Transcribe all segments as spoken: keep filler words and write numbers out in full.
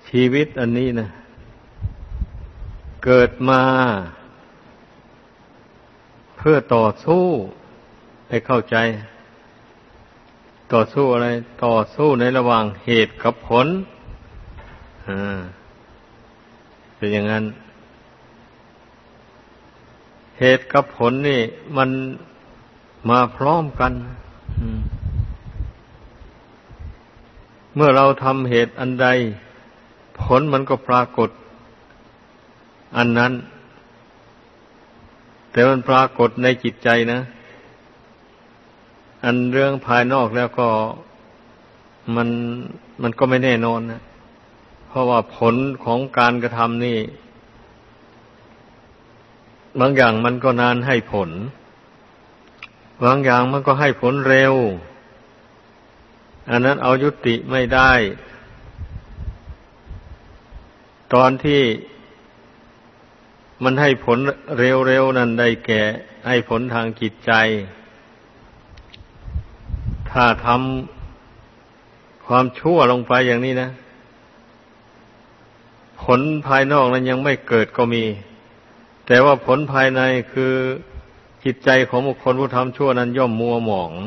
ชีวิตอันนี้นะเกิดมาเพื่อต่อสู้ให้เข้าใจต่อสู้อะไรต่อสู้ในระหว่างเหตุกับผลอ่าเป็นอย่างนั้นเหตุกับผลนี่มันมาพร้อมกันเมื่อเราทำเหตุอันใดผลมันก็ปรากฏอันนั้นแต่มันปรากฏในจิตใจนะอันเรื่องภายนอกแล้วก็มันมันก็ไม่แน่นอนนะเพราะว่าผลของการกระทำนี่บางอย่างมันก็นานให้ผลบางอย่างมันก็ให้ผลเร็วอันนั้นเอายุติไม่ได้ตอนที่มันให้ผลเร็วๆนั้นได้แก่ให้ผลทางจิตใจถ้าทำความชั่วลงไปอย่างนี้นะผลภายนอกนั้นยังไม่เกิดก็มีแต่ว่าผลภายในคือจิตใจของบุคคลผู้ทำชั่วนั้นย่อมมัวหมอง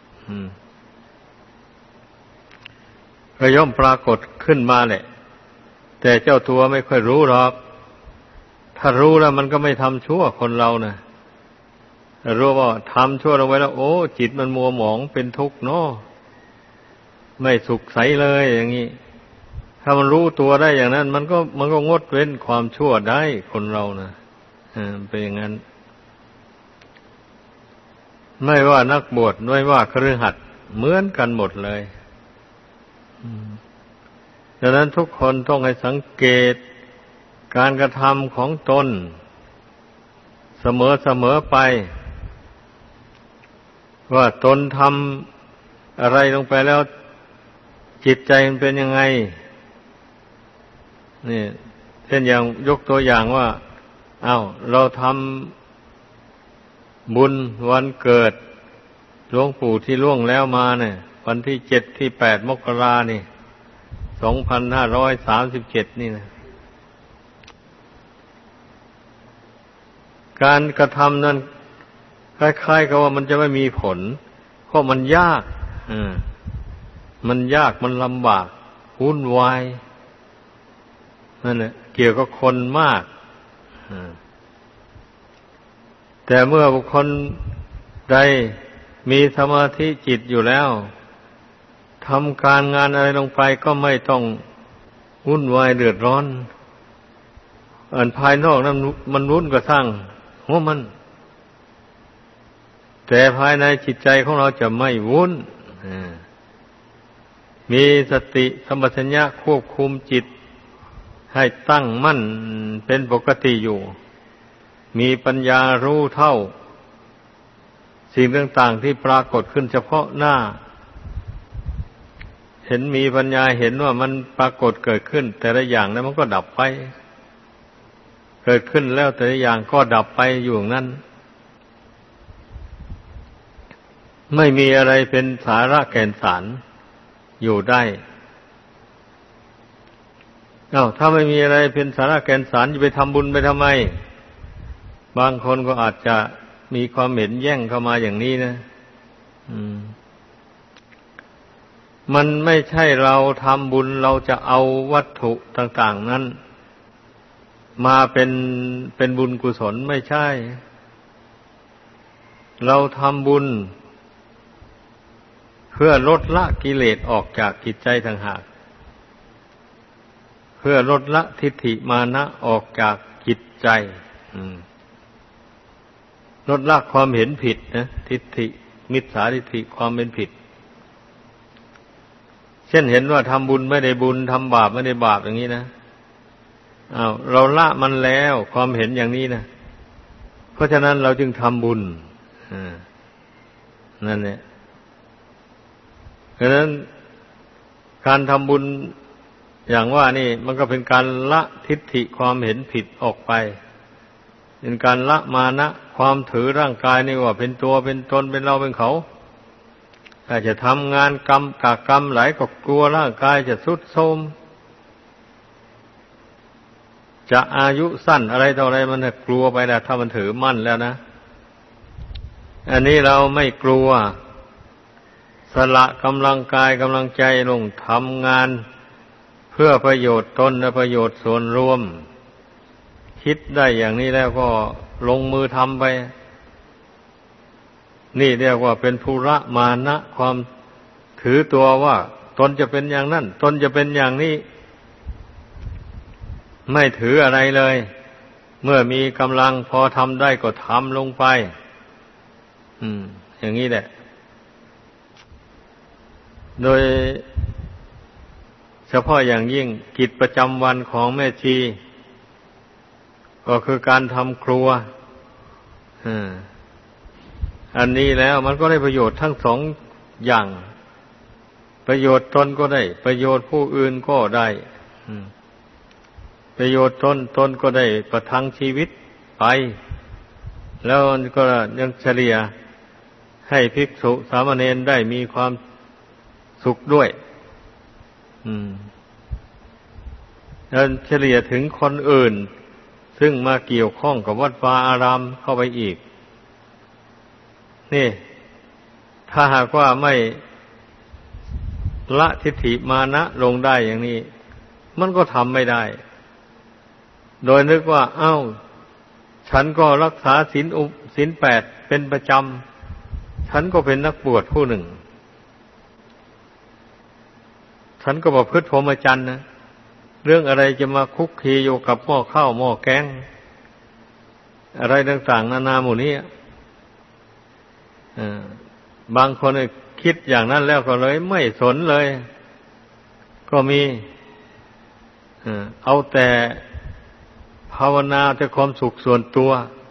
ก็ย่อมปรากฏขึ้นมาแหละแต่เจ้าตัวไม่ค่อยรู้หรอกถ้ารู้แล้วมันก็ไม่ทำชั่วคนเรานะรู้ว่าทำชั่วลงไว้แล้วโอ้จิตมันมัวหมองเป็นทุกข์เนาะไม่สุขใสเลยอย่างนี้ถ้ามันรู้ตัวได้อย่างนั้นมันก็มันก็งดเว้นความชั่วได้คนเรานะอ่าเป็นอย่างนั้นไม่ว่านักบวชไม่ว่าคฤหัสถ์เหมือนกันหมดเลยดังนั้นทุกคนต้องให้สังเกตการกระทำของตนเสมอเสมอไปว่าตนทำอะไรลงไปแล้วจิตใจมันเป็นยังไงนี่เช่นอย่างยกตัวอย่างว่าอ้าวเราทำบุญวันเกิดหลวงปู่ที่ล่วงแล้วมาเนี่ยวันที่เจ็ดที่แปดมกรานี่สองพันห้าร้อยสามสิบเจ็ดนี่นะการกระทำนั้นคล้ายๆกับว่ามันจะไม่มีผลเพราะมันยากอ่ามันยากมันลำบากวุ่นวายนั่นแหละเกี่ยวกับคนมากแต่เมื่อบุคคลใดมีสมาธิจิตอยู่แล้วทำการงานอะไรลงไปก็ไม่ต้องวุ่นวายเดือดร้อนอันภายนอกนั้นมันวุ่นก็สร้างหัวมันแต่ภายในจิตใจของเราจะไม่วุ่นมีสติสัมปชัญญะควบคุมจิตให้ตั้งมั่นเป็นปกติอยู่มีปัญญารู้เท่าสิ่งต่างๆที่ปรากฏขึ้นเฉพาะหน้าเห็นมีปัญญาเห็นว่ามันปรากฏเกิดขึ้นแต่ละอย่างนั้นมันก็ดับไปเกิดขึ้นแล้วแต่ละอย่างก็ดับไปอยู่อย่างนั้นไม่มีอะไรเป็นสาระแก่นสารอยู่ได้อ้าวถ้าไม่มีอะไรเป็นสาระแก่นสารจะไปทำบุญไปทำไมบางคนก็อาจจะมีความเห็นแย่งเข้ามาอย่างนี้นะอืมมันไม่ใช่เราทำบุญเราจะเอาวัตถุต่างๆนั้นมาเป็นเป็นบุญกุศลไม่ใช่เราทำบุญเพื่อลดละกิเลสออกจากจิตใจต่างหากเพื่อลดละทิฏฐิมานะออกจากจิตใจลดละความเห็นผิดนะทิฏฐิมิจฉาทิฏฐิความเป็นผิดเช่นเห็นว่าทำบุญไม่ได้บุญทำบาปไม่ได้บาปอย่างนี้นะอ้าวเราละมันแล้วความเห็นอย่างนี้นะเพราะฉะนั้นเราจึงทำบุญนั่นแหละเพราะฉะนั้นการทำบุญอย่างว่านี่มันก็เป็นการละทิฏฐิความเห็นผิดออกไปเป็นการละมานะความถือร่างกายนี่ว่าเป็นตัวเป็นตนเป็นเราเป็นเขาถ้าจะทำงานกรรมกากรรมหลายก็กลัวร่างกายจะทรุดโทรมจะอายุสั้นอะไรต่ออะไรมันกลัวไปแล้วถ้ามันถือมั่นแล้วนะอันนี้เราไม่กลัวสละกำลังกายกำลังใจลงทำงานเพื่อประโยชน์ตนและประโยชน์ส่วนรวมคิดได้อย่างนี้แล้วก็ลงมือทำไปนี่เรียกว่าเป็นภูระมานะความถือตัวว่าตนจะเป็นอย่างนั้นตนจะเป็นอย่างนี้ไม่ถืออะไรเลยเมื่อมีกำลังพอทำได้ก็ทำลงไปอืมอย่างนี้แหละโดยเฉพาะอย่างยิ่งกิจประจำวันของแม่ชีก็คือการทำครัวอันนี้แล้วมันก็ได้ประโยชน์ทั้งสองอย่างประโยชน์ตนก็ได้ประโยชน์ผู้อื่นก็ได้ประโยชน์ตนตนก็ได้ประทังชีวิตไปแล้วก็ยังเฉลี่ยให้ภิกษุสามเณรได้มีความสุขด้วยอืมแล้วเฉลี่ยถึงคนอื่นซึ่งมาเกี่ยวข้องกับวัดวาอารามเข้าไปอีกนี่ถ้าหากว่าไม่ละทิฏฐิมานะลงได้อย่างนี้มันก็ทำไม่ได้โดยนึกว่าเอ้าฉันก็รักษาศีลอุศีลแปดเป็นประจำฉันก็เป็นนักบวชผู้หนึ่งฉันก็ประพฤติพรหมจรรย์นะเรื่องอะไรจะมาคุกคีอยู่กับหม้อข้าวหม้อแกงอะไรต่างๆนานาหมู่นี้บางคนคิดอย่างนั้นแล้วก็เลยไม่สนเลยก็มีเอาแต่ภาวนาแต่ความสุขส่วนตัว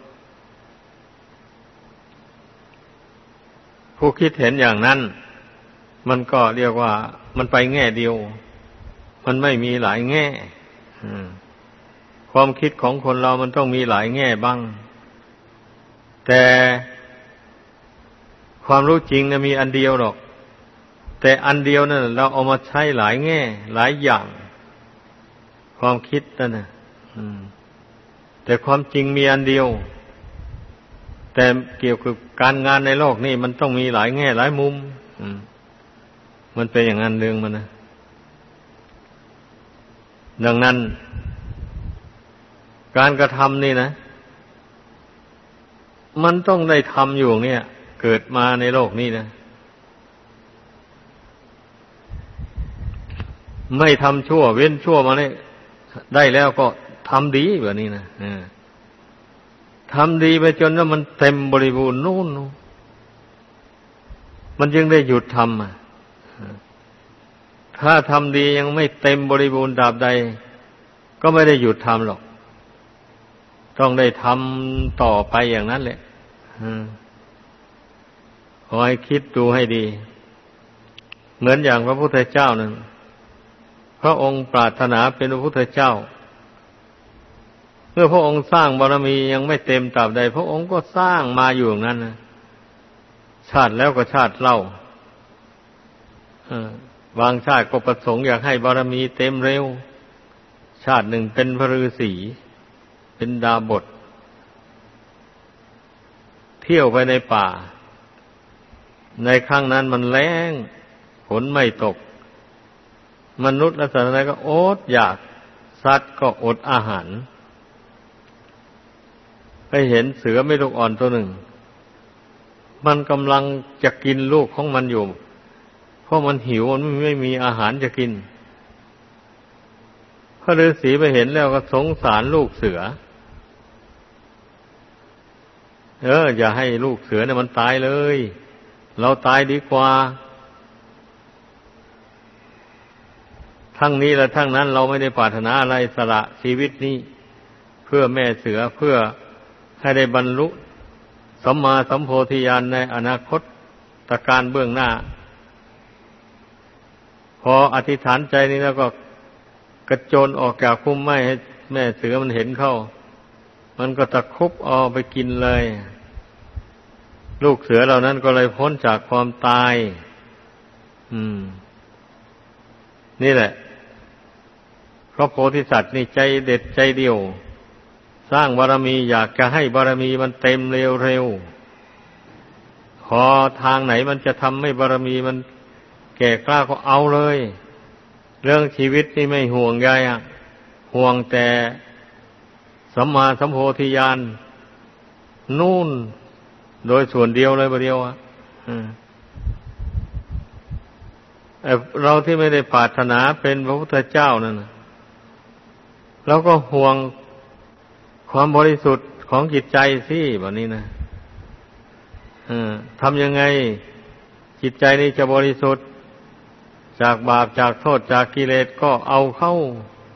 ผู้คิดเห็นอย่างนั้นมันก็เรียกว่ามันไปแง่เดียวมันไม่มีหลายแง่ความคิดของคนเรามันต้องมีหลายแง่บ้างแต่ความรู้จริงนะมีอันเดียวหรอกแต่อันเดียวนั่นเราเอามาใช้หลายแง่หลายอย่างความคิดนั่นนะแต่ความจริงมีอันเดียวแต่เกี่ยวกับการงานในโลกนี่มันต้องมีหลายแง่หลายมุมมันเป็นอย่างนั้นเรื่องมันนะดังนั้นการกระทำนี่นะมันต้องได้ทำอยู่เนี่ยเกิดมาในโลกนี้นะไม่ทำชั่วเว้นชั่วมาเนี่ยได้แล้วก็ทำดีแบบนี้นะทำดีไปจนว่ามันเต็มบริบูรณ์นู่นมันจึงได้หยุดทำอ่ะถ้าทำดียังไม่เต็มบริบูรณ์ตราบใดก็ไม่ได้หยุดทำหรอกต้องได้ทำต่อไปอย่างนั้นแหละขอให้คิดดูให้ดีเหมือนอย่างพระพุทธเจ้านั้นพระองค์ปรารถนาเป็นพระพุทธเจ้าเมื่อพระองค์สร้างบารมียังไม่เต็มตราบใดพระองค์ก็สร้างมาอยู่อย่างนั้นนะชาติแล้วก็ชาติเล่าบางชาติก็ประสงค์อยากให้บารมีเต็มเร็วชาติหนึ่งเป็นพระฤาษีเป็นดาบสเที่ยวไปในป่าในครั้งนั้นมันแล้งฝนไม่ตกมนุษย์และสัตว์อะไรก็อดอยากสัตว์ก็อดอาหารไปเห็นเสือไม่ลูกอ่อนตัวหนึ่งมันกำลังจะกินลูกของมันอยู่เพราะมันหิวมันไม่มีอาหารจะกินพระฤาษีไปเห็นแล้วก็สงสารลูกเสือเอออย่าให้ลูกเสือเนี่ยมันตายเลยเราตายดีกว่าทั้งนี้และทั้งนั้นเราไม่ได้ปรารถนาอะไรสละชีวิตนี้เพื่อแม่เสือเพื่อให้ได้บรรลุสัมมาสัมโพธิญาณในอนาคตตการเบื้องหน้าพออธิษฐานใจนี้แล้วก็กระโจนออกจากพุ่มไม้ให้แม่เสือมันเห็นเข้ามันก็ตะครุบเอาไปกินเลยลูกเสือเหล่านั้นก็เลยพ้นจากความตายอืมนี่แหละเพราะโพธิสัตว์นี่ใจเด็ดใจเดียวสร้างบารมีอยากจะให้บารมีมันเต็มเร็วๆพอทางไหนมันจะทำให้บารมีมันแก่กล้าก็เอาเลยเรื่องชีวิตนี่ไม่ห่วงใยอ่ะห่วงแต่สัมมาสัมโพธิญาณนู่นโดยส่วนเดียวเลยประเดียวอ่ะเราที่ไม่ได้ปรารถนาเป็นพระพุทธเจ้านั่นนะเราก็ห่วงความบริสุทธิ์ของจิตใจสิแบบนี้นะทำยังไงจิตใจนี้จะบริสุทธิ์จากบาปจากโทษจากกิเลสก็เอาเข้า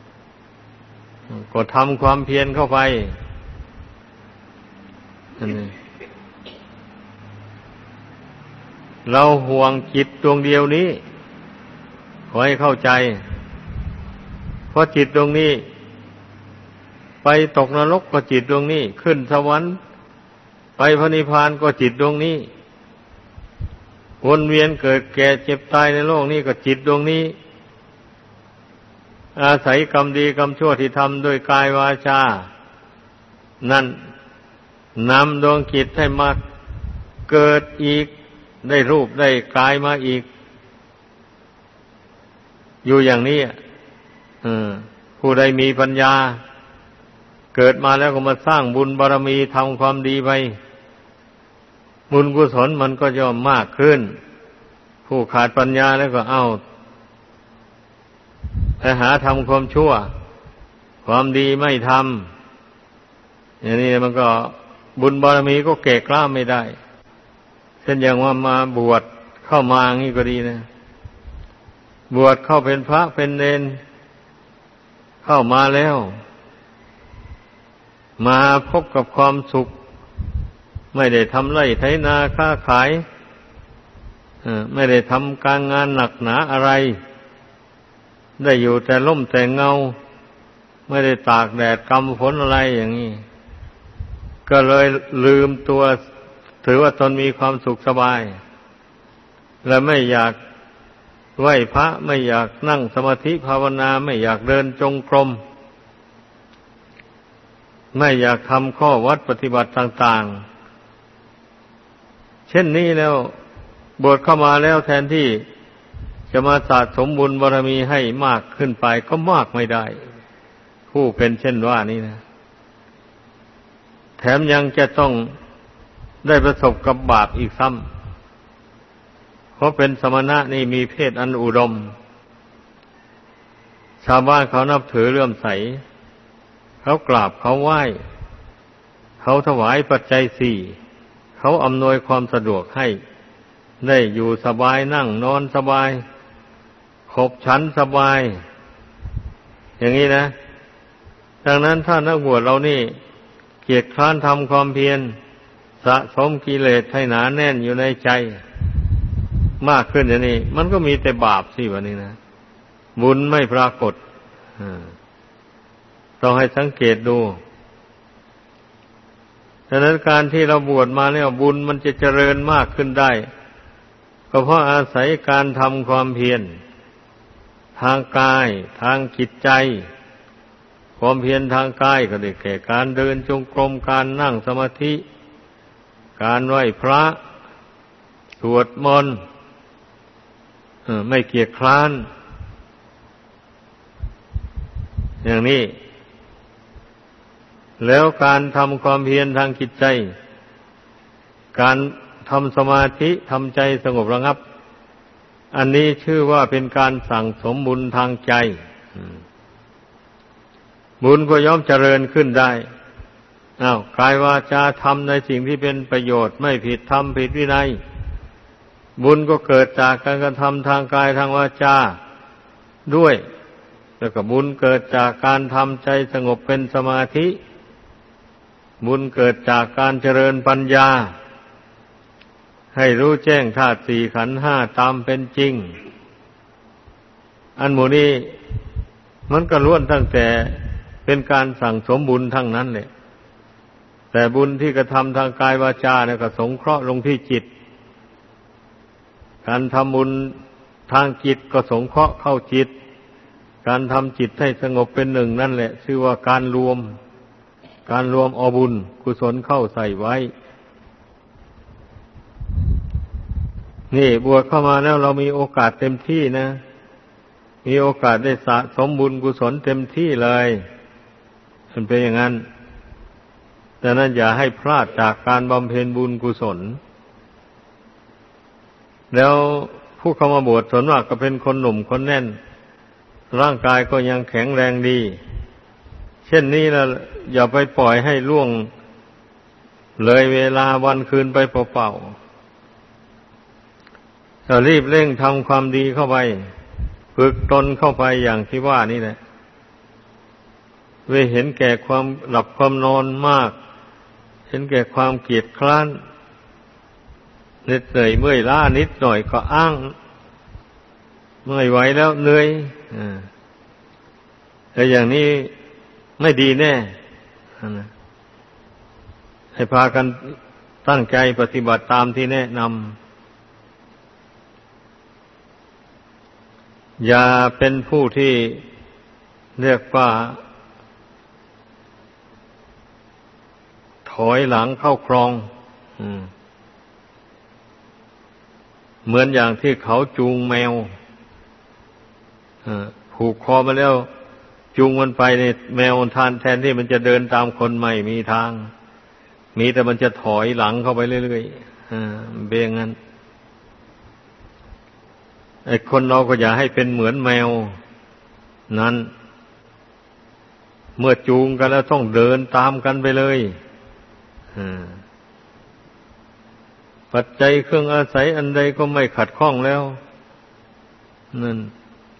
ก็ทำความเพียรเข้าไปเราห่วงจิตดวงเดียวนี้ขอให้เข้าใจเพราะจิตดวงนี้ไปตกนรกก็จิตดวงนี้ขึ้นสวรรค์ไปพระนิพพานก็จิตดวงนี้วนเวียนเกิดแก่เจ็บตายในโลกนี้ก็จิตดวงนี้อาศัยกรรมดีกรรมชั่วที่ทำโดยกายวาจานั่นนำดวงจิตให้มาเกิดอีกได้รูปได้กายมาอีกอยู่อย่างนี้ผู้ใดมีปัญญาเกิดมาแล้วก็มาสร้างบุญบารมีทำความดีไปบุญกุศลมันก็ย่อมมากขึ้นผู้ขาดปัญญาแล้วก็เอาไปหาทำความชั่วความดีไม่ทำอย่างนี้มันก็บุญบารมีก็เก่กล้าไม่ได้เช่นอย่างว่ามาบวชเข้ามาอย่างนี้ก็ดีนะบวชเข้าเป็นพระเป็นเณรเข้ามาแล้วมาพบกับความสุขไม่ได้ทำไร่ไถนาค้าขายไม่ได้ทำการงานหนักหนาอะไรได้อยู่แต่ร่มแต่เงาไม่ได้ตากแดดกำฝนอะไรอย่างนี้ก็เลยลืมตัวถือว่าตนมีความสุขสบายและไม่อยากไหว้พระไม่อยากนั่งสมาธิภาวนาไม่อยากเดินจงกรมไม่อยากทำข้อวัดปฏิบัติต่างๆเช่นนี้แล้วบวชเข้ามาแล้วแทนที่จะมาสะสมบุญบารมีให้มากขึ้นไปก็มากไม่ได้ผู้เป็นเช่นว่านี้นะแถมยังจะต้องได้ประสบกับบาปอีกซ้ำเพราะเป็นสมณะนี่มีเพศอันอุดมชาวบ้านเขานับถือเลื่อมใสเขากราบเขาไหว้เขาถวายปัจจัยสี่เขาอำนวยความสะดวกให้ได้อยู่สบายนั่งนอนสบายขบฉันสบายอย่างนี้นะดังนั้นถ้านักบวชเรานี่เกียจคร้านทำความเพียรสะสมกิเลสให้หนาแน่นอยู่ในใจมากขึ้นอย่างนี้มันก็มีแต่บาปสิวันนี้นะบุญไม่ปรากฏต้องให้สังเกตดูดังนั้นการที่เราบวชมาแล้วบุญมันจะเจริญมากขึ้นได้ก็เพราะอาศัยการทำความเพียรทางกายทางจิตใจความเพียรทางกายก็ได้แก่การเดินจงกรมการนั่งสมาธิการไหว้พระสวดมนต์ไม่เกียจคร้านอย่างนี้แล้วการทำความเพียรทางจิตใจการทำสมาธิทำใจสงบระงับอันนี้ชื่อว่าเป็นการสั่งสมบุญทางใจบุญก็ย่อมเจริญขึ้นได้อ้าวกายวาจาทำในสิ่งที่เป็นประโยชน์ไม่ผิดธรรมผิดวินัยบุญก็เกิดจากการกระทำทางกายทางวาจาด้วยแล้วก็บุญเกิดจากการทำใจสงบเป็นสมาธิบุญเกิดจากการเจริญปัญญาให้รู้แจ้งธาตุสี่ขันธ์ห้าตามเป็นจริงอันหมู่นี้มันก็ล้วนตั้งแต่เป็นการสั่งสมบุญทั้งนั้นแหละแต่บุญที่กระทำทางกายวาจาเนี่ยก็สงเคราะห์ลงที่จิตการทำบุญทางจิตก็สงเคราะห์เข้าจิตการทำจิตให้สงบเป็นหนึ่งนั่นแหละชื่อว่าการรวมการรวมเอาบุญกุศลเข้าใส่ไว้นี่บวชเข้ามาแล้วเรามีโอกาสเต็มที่นะมีโอกาสได้สะสมบุญกุศลเต็มที่เลยมันเป็นอย่างนั้นดังนั้นอย่าให้พลาดจากการบำเพ็ญบุญกุศลแล้วผู้เข้ามาบวชส่วนมากก็เป็นคนหนุ่มคนแน่นร่างกายก็ยังแข็งแรงดีเช่นนี้นะอย่าไปปล่อยให้ล่วงเลยเวลาวันคืนไปเปล่าๆจะรีบเร่งทำความดีเข้าไปฝึกตนเข้าไปอย่างที่ว่านี่แหละเว้ยเห็นแก่ความหลับความนอนมากเห็นแก่ความเกียจคร้านเหน็ดเหนื่อยเมื่อยล้านิดหน่อยก็อ้างไม่ไหวแล้วเหนื่อยอ่าแต่อย่างนี้ไม่ดีแน่ให้พากันตั้งใจปฏิบัติตามที่แนะนำอย่าเป็นผู้ที่เรียกว่าถอยหลังเข้าครองเหมือนอย่างที่เขาจูงแมวผูกคอมาแล้วจูงมันไปในแมวทานแทนที่มันจะเดินตามคนไม่มีทางมีแต่มันจะถอยหลังเข้าไปเรื่อยๆอ่าเบี่ยงงั้นไอ้คนเราก็อย่าให้เป็นเหมือนแมวนั้นเมื่อจูงกันแล้วต้องเดินตามกันไปเลยอ่าปัจจัยเครื่องอาศัยอันใดก็ไม่ขัดข้องแล้วนั่น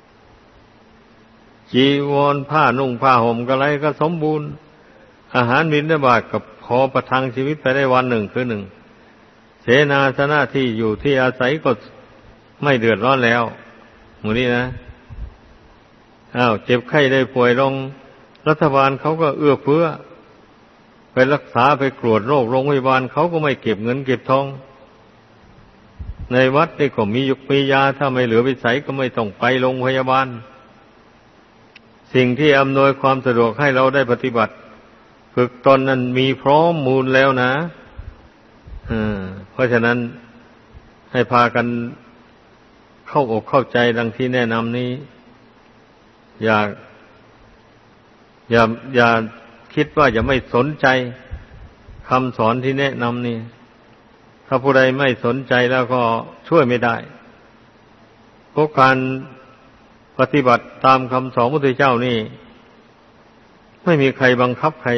จีวรผ้านุ่งผ้าห่มก็อะไรก็สมบูรณ์อาหารบิณฑบาตกับพอประทังชีวิตไปได้วันหนึ่งคือหนึ่งเสนาสนะที่อยู่ที่อาศัยก็ไม่เดือดร้อนแล้วหมู่นี้นะอ้าวเจ็บไข้ได้ป่วยลงรัฐบาลเขาก็เอื้อเฟื้อไปรักษาไปตรวจโรคโรงพยาบาลเขาก็ไม่เก็บเงินเก็บทองในวัดนี่ก็มียุกมียาถ้าไม่เหลือวิสัยก็ไม่ต้องไปโรงพยาบาลสิ่งที่อำนวยความสะดวกให้เราได้ปฏิบัติฝึกตนนั้นมีพร้อมมูลแล้วนะเพราะฉะนั้นให้พากันเข้าอกเข้าใจดังที่แนะนำนี้อย่าอย่าอย่าคิดว่าจะไม่สนใจคำสอนที่แนะนำนี่ถ้าผู้ใดไม่สนใจแล้วก็ช่วยไม่ได้เพราะการปฏิบัติตามคำสอนพระพุทธเจ้านี่ไม่มีใครบังคับใคร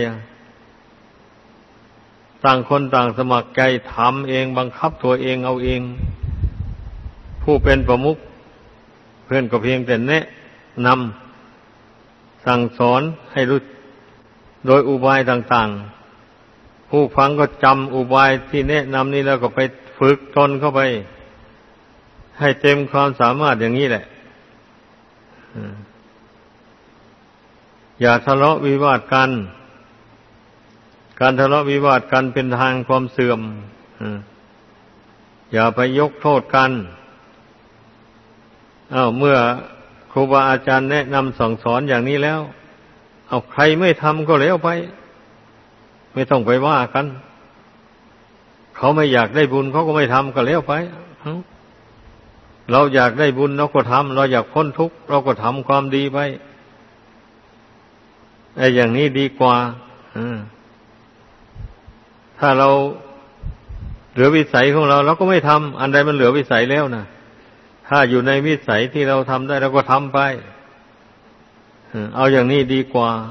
ต่างคนต่างสมัครใจทำเองบังคับตัวเองเอาเองผู้เป็นประมุขเพื่อนก็เพียงแต่แนะนำสั่งสอนให้รู้โดยอุบายต่างๆผู้ฟังก็จำอุบายที่แนะนำนี้แล้วก็ไปฝึกตนเข้าไปให้เต็มความสามารถอย่างนี้แหละอย่าทะเลาะวิวาทกันการทะเลาะวิวาทกันเป็นทางความเสื่อมอย่าไปยกโทษกันอ้าวเมื่อครูบาอาจารย์แนะนำสั่งสอนอย่างนี้แล้วเอาใครไม่ทำก็แล้วไปไม่ต้องไปว่ากันเขาไม่อยากได้บุญเขาก็ไม่ทำก็แล้วไปเราอยากได้บุญเราก็ทำเราอยากพ้นทุกข์เราก็ทำความดีไปไอ้อย่างนี้ดีกว่าถ้าเราเหลือวิสัยของเราเราก็ไม่ทำอันใดมันเหลือวิสัยแล้วนะถ้าอยู่ในวิสัยที่เราทำได้เราก็ทำไปเอาอย่างนี้ดีกว่า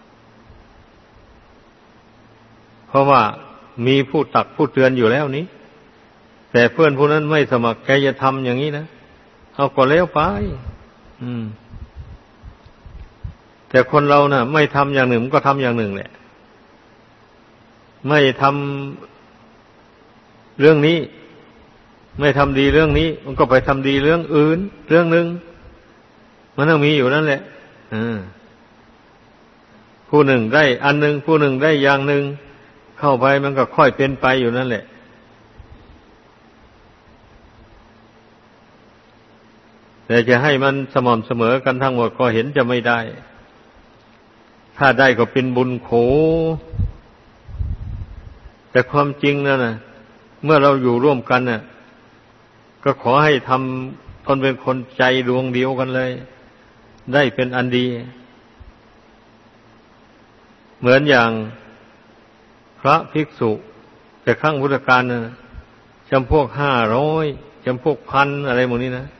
เพราะว่ามีผู้ตักผู้เตือนอยู่แล้วนี้แต่เพื่อนผู้นั้นไม่สมัครใจจะทำอย่างนี้นะเอาก็แล้วไปอืมแต่คนเราน่ะไม่ทำอย่างหนึ่งมันก็ทำอย่างหนึ่งแหละไม่ทำเรื่องนี้ไม่ทำดีเรื่องนี้มันก็ไปทำดีเรื่องอื่นเรื่องหนึ่งมันต้องมีอยู่นั่นแหละผู้หนึ่งได้อันหนึ่งผู้หนึ่งได้อย่างหนึ่งเข้าไปมันก็ค่อยเป็นไปอยู่นั่นแหละแแต่จะให้มันสม่ำเสมอกันทั้งหมดก็เห็นจะไม่ได้ถ้าได้ก็เป็นบุญโขแต่ความจริงนั่นน่ะเมื่อเราอยู่ร่วมกันน่ะก็ขอให้ทำตนเป็นคนใจดวงเดียวกันเลยได้เป็นอันดีเหมือนอย่างพระภิกษุแต่ครั้งพุทธกาลน่ะจำพวกห้าร้อยจำพวกพันอะไรหมดนี้นะ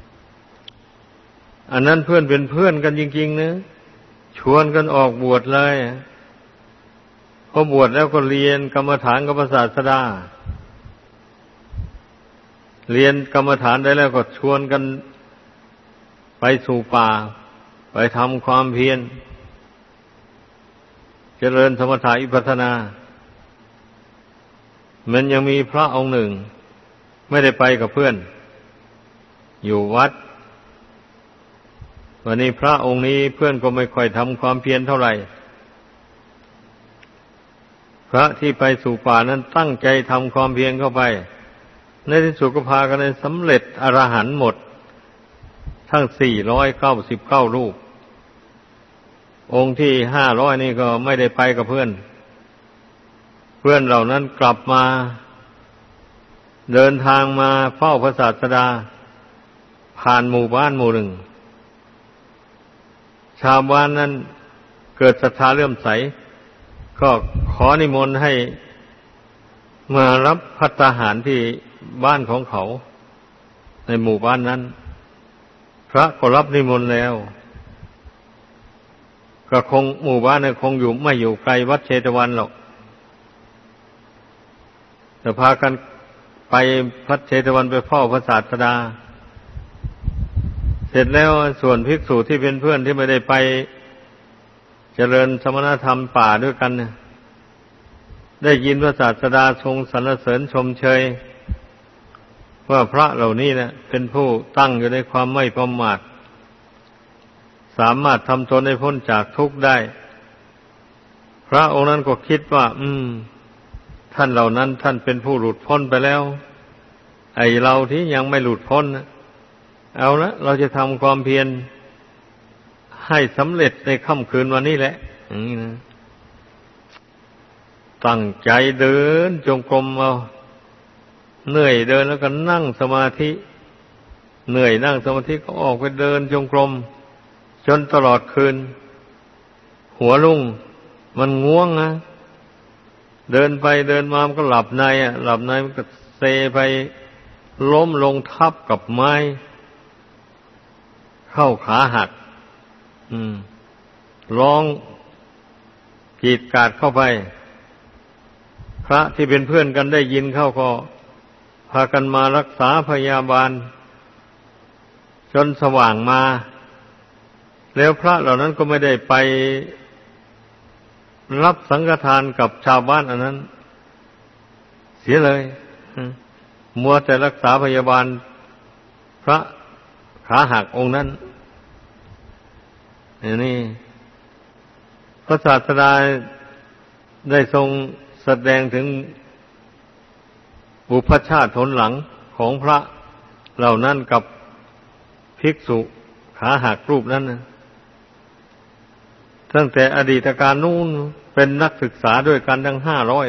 อันนั้นเพื่อนเป็นเพื่อนกันจริงๆนะชวนกันออกบวชเลยพอบวชแล้วก็เรียนกรรมฐานกับพระศาสดาเรียนกรรมฐานได้แล้วก็ชวนกันไปสู่ป่าไปทำความเพียรเจริญสมถะวิปัสสนามันยังมีพระองค์หนึ่งไม่ได้ไปกับเพื่อนอยู่วัดวันนี้พระองค์นี้เพื่อนก็ไม่ค่อยทำความเพียรเท่าไหร่พระที่ไปสู่ป่านั้นตั้งใจทำความเพียรเข้าไปในที่สุดก็พากันได้สำเร็จอรหันต์หมดทั้งสี่ร้อยเก้าสิบเก้ารูปองค์ที่ห้าร้อยนี่ก็ไม่ได้ไปกับเพื่อนเพื่อนเหล่านั้นกลับมาเดินทางมาเฝ้าพระศาสดาผ่านหมู่บ้านหมู่หนึ่งชาวบ้านนั้นเกิดศรัทธาเลื่อมใสก็ขอนิมนต์ให้มารับภัตตาหารที่บ้านของเขาในหมู่บ้านนั้นพระก็รับนิมนต์แล้วก็คงหมู่บ้านนั้นคงอยู่ไม่อยู่ไกลวัดเชตวันหรอกแต่พากันไปวัดเชตวันไปเฝ้าพระศาสดาเสร็จแล้วส่วนภิกษุที่เป็นเพื่อนที่ไม่ได้ไปเจริญสมณธรรมป่าด้วยกันเนี่ยได้ยินพระศาสดาทรงสรรเสริญชมเชยว่าพระเหล่านี้นะเป็นผู้ตั้งอยู่ในความไม่ประมาทสามารถทำตนให้พ้นจากทุกข์ได้พระองค์นั้นก็คิดว่าอืมท่านเหล่านั้นท่านเป็นผู้หลุดพ้นไปแล้วไอเราที่ยังไม่หลุดพ้นนะเอาละเราจะทำความเพียรให้สำเร็จในค่ำคืนวันนี้แหละอย่างนี้นะตั้งใจเดินจงกรมเอาเหนื่อยเดินแล้วก็นั่งสมาธิเหนื่อยนั่งสมาธิก็ออกไปเดินจงกรมจนตลอดคืนหัวลุ่งมันง่วงนะเดินไปเดินมามันก็หลับในอ่ะหลับในมันก็เซไปล้มลงทับกับไม้เข้าขาหักอืมร้องกรีดกราดเข้าไปพระที่เป็นเพื่อนกันได้ยินเข้าก็พากันมารักษาพยาบาลจนสว่างมาแล้วพระเหล่านั้นก็ไม่ได้ไปรับสังฆทานกับชาวบ้านอันนั้นเสียเลยมัวแต่รักษาพยาบาลพระขาหักองค์นั้นนี่พระศาสดาได้ทรงแสดงถึงบุพชาติผลหลังของพระเหล่านั้นกับภิกษุขาหักรูปนั้นนะตั้งแต่อดีตการนู้นเป็นนักศึกษาด้วยกันทั้งห้าร้อย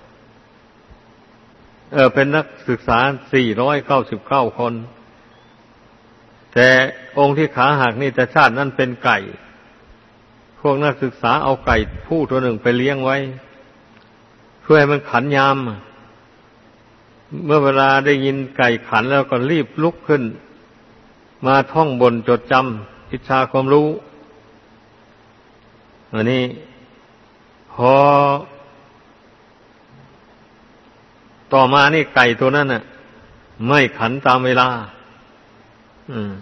เออเป็นนักศึกษาสี่ร้อยเก้าสิบเก้าคนแต่องค์ที่ขาหักนี่แต่ชาตินั้นเป็นไก่พวกนักศึกษาเอาไก่ผู้ตัวหนึ่งไปเลี้ยงไว้เพื่อให้มันขันยามเมื่อเวลาได้ยินไก่ขันแล้วก็รีบลุกขึ้นมาท่องบนจดจำวิชาความรู้อันนี้พอต่อมานี่ไก่ตัวนั้นน่ะไม่ขันตามเวลาอืม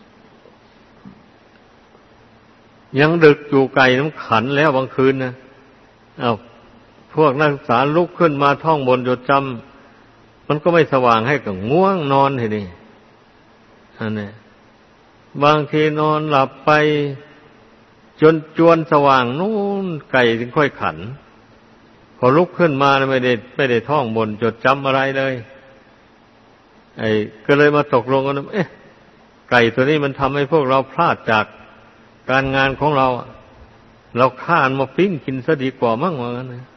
ยังดึกอยู่ไก่น้ำขันแล้วบางคืนนะเอาพวกนักศึกษาลุกขึ้นมาท่องบนจดจำมันก็ไม่สว่างให้กับง่วงนอนทีนี้อันนี้บางทีนอนหลับไปจนจวนสว่างนู่นไก่ถึงค่อยขันพอลุกขึ้นมาไม่ได้ไม่ได้ท่องบนจดจำอะไรเลยไอ้ก็เลยมาตกลงกันเอ๊ะไก่ตัวนี้มันทำให้พวกเราพลาดจากการงานของเราเราฆ่ามันมาปิ้งกินซะดีกว่ามั่งว่างั้นนะ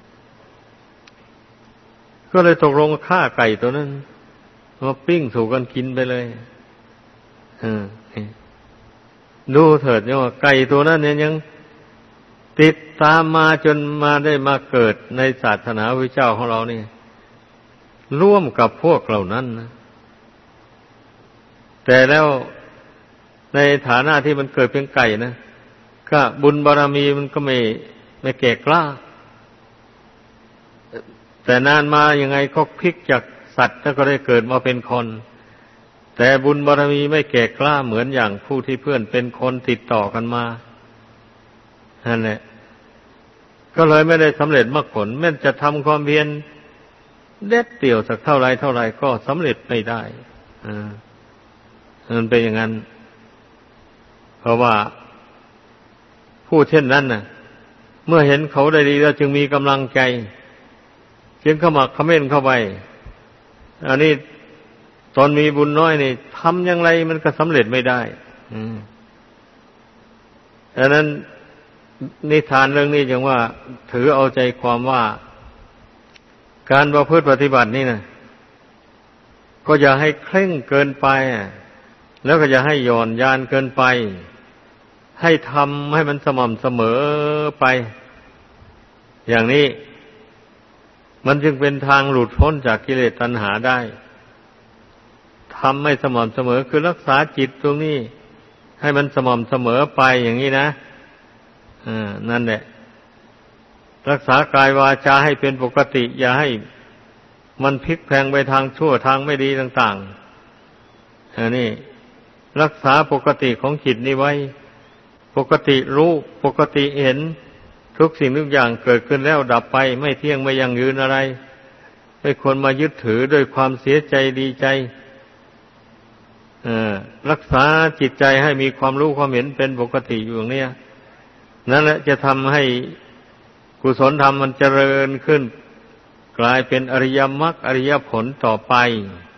ก็เลยตกลงฆ่าไก่ตัวนั้นมาปิ้งสู่กันกินไปเลยดูเถิดเนี่ยว่าไก่ตัวนั้นเนี่ยยังติดตามมาจนมาได้มาเกิดในศาสนาพระเจ้าของเรานี่ร่วมกับพวกเหล่านั้นนะแต่แล้วในฐานะที่มันเกิดเป็นไก่นะก็บุญบารมีมันก็ไม่ไม่แก่กล้าแต่นานมายังไงก็พลิกจากสัตว์แล้วก็ได้เกิดมาเป็นคนแต่บุญบารมีไม่แก่กล้าเหมือนอย่างผู้ที่เพื่อนเป็นคนติดต่อกันมานั่นแหละก็เลยไม่ได้สำเร็จมรรคผลแม้จะทำความเพียรเด็ดเดี่ยวสักเท่าไรเท่าไรก็สำเร็จไม่ได้อ่ามันเป็นอย่างนั้นเพราะว่าผู้เช่นนั้นน่ะเมื่อเห็นเขาได้ดีแล้วจึงมีกำลังใจจึงขมักเขม้นเข้าไปอันนี้ตอนมีบุญน้อยนี่ทำอย่างไรมันก็สำเร็จไม่ได้อืมดังนั้นนิทานเรื่องนี้จึงว่าถือเอาใจความว่าการประพฤติปฏิบัตินี่นะก็อย่าให้เคร่งเกินไปแล้วก็อย่าให้หย่อนยานเกินไปให้ทำให้มันสม่ำเสมอไปอย่างนี้มันจึงเป็นทางหลุดพ้นจากกิเลสตัณหาได้ทำให้สม่ำเสมอคือรักษาจิตตรงนี้ให้มันสม่ำเสมอไปอย่างนี้นะอ่านั่นแหละรักษากายวาจาให้เป็นปกติอย่าให้มันพลิกแพลงไปทางชั่วทางไม่ดีต่างๆอันนี้รักษาปกติของจิตนี้ไว้ปกติรู้ปกติเห็นทุกสิ่งทุกอย่างเกิดขึ้นแล้วดับไปไม่เที่ยงไม่ยั่งยืนอะไรไม่ควรมายึดถือด้วยความเสียใจดีใจรักษาจิตใจให้มีความรู้ความเห็นเป็นปกติอยู่อย่างนี้นั่นแหละจะทำให้กุศลธรรมมันเจริญขึ้นกลายเป็นอริยมรรคอริยผลต่อไป